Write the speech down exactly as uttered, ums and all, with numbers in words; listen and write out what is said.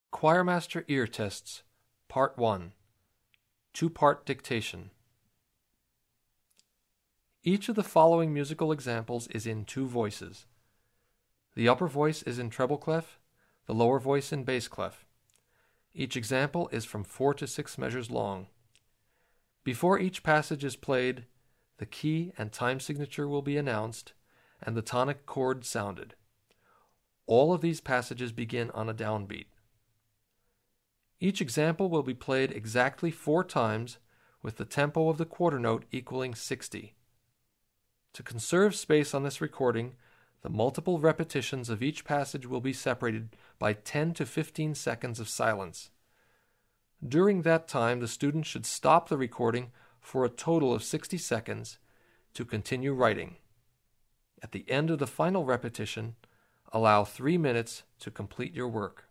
Choirmaster Ear Tests, Part one. Two-part dictation. Each of the following musical examples is in two voices. The upper voice is in treble clef, the lower voice in bass clef. Each example is from four to six measures long. Before each passage is played, the key and time signature will be announced and the tonic chord sounded. All of these passages begin on a downbeat. Each example will be played exactly four times with the tempo of the quarter note equaling sixty. To conserve space on this recording, the multiple repetitions of each passage will be separated by ten to fifteen seconds of silence. During that time, the student should stop the recording for a total of sixty seconds to continue writing. At the end of the final repetition, allow three minutes to complete your work.